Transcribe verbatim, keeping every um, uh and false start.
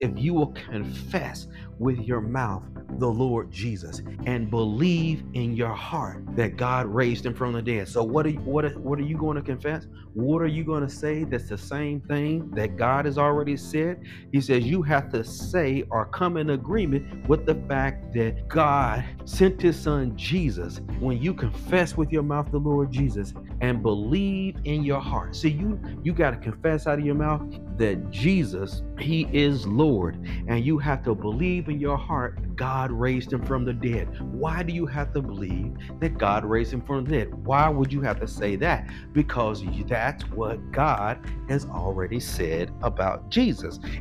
if you will confess with your mouth the Lord Jesus and believe in your heart that God raised him from the dead. So what are you, what are, what are you going to confess? What are you going to say that's the same thing that God has already said? He says you have to say or come in agreement with the fact that God sent his son Jesus. When you confess with your mouth the Lord Jesus and believe in your heart. See, you you got to confess out of your mouth that Jesus, he is Lord, and you have to believe in your heart God raised him from the dead. Why do you have to believe that God raised him from the dead? Why would you have to say that? Because that's what God has already said about Jesus.